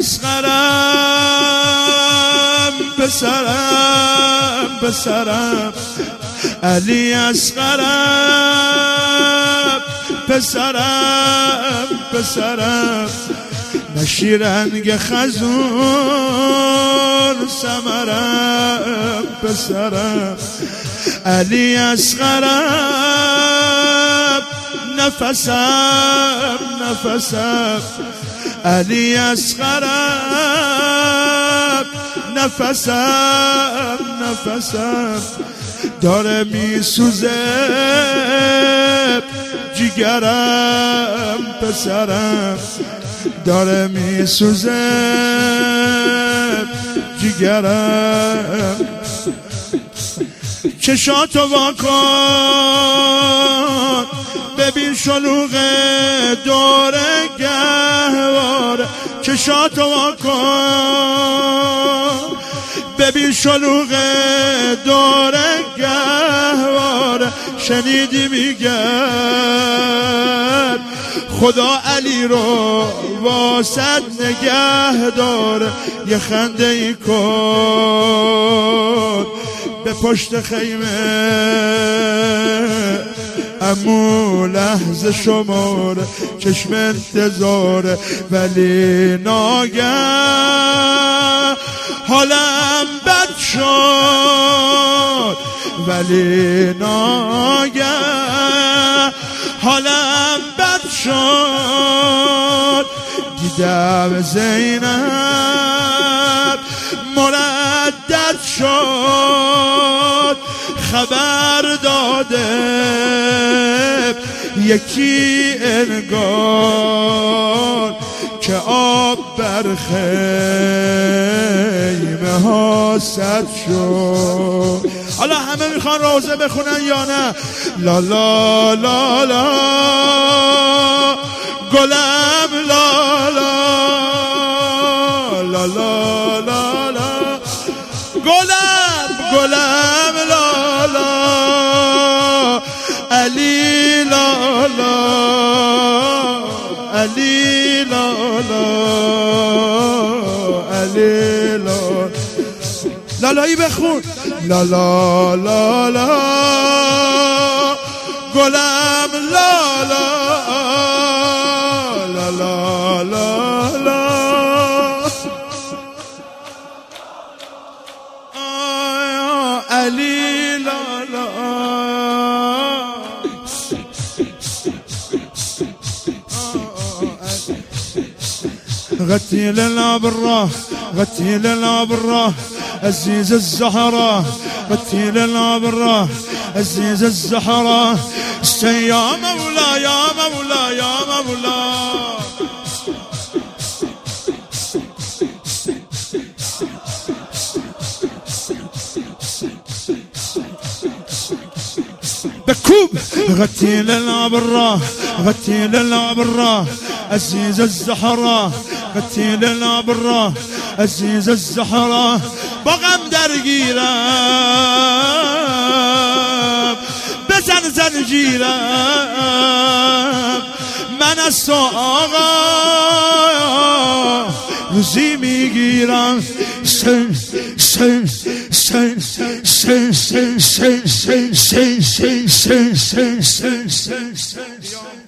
اصغرم پسرم علی اصغرم پسرم نشیرنگ خزون سمرم پسرم علی اصغرم نفسم علی اصغرم نفسم داره میسوزه جگرم پسرم داره میسوزه جگرم چشاتو واکن ببین شلوغ دور گهواره چشاتو واکن ببین شلوغ دور گهواره شنیدی میگن خدا علی رو واسد نگه داره یه خنده ای کن به پشت خیمه امو لحظه شماره چشم انتظاره ولی ناگه حالم بد شد ولی ناگه حالم بد شد دیدم زینب مردد شد خبر داده یکی انگار که آب بر خیمه ها سد شد. حالا همه میخوان روزه بخونن یا نه؟ لا لا لا لا گلم لا لا لا لا لا لا گلم لا لا علی لا لا علی لا لا علی لا لالایی بخون لا لا لا لا گلم لا لا لا لا لا لا علی لا لا غتيل الابره غتيل الابره عزيز الزهراء غتيل الابره عزيز الزهراء يا مولا يا مولا يا مولا بكوب غتيل الابره غتيل الابره عزيز الزهراء غتيل الابره عزیز الزهراء با غم درگیرم بزن زنجیرم من از تو آقا روزی میگیرم سن سن سن سن سن سن سن سن سن سن سن سن سن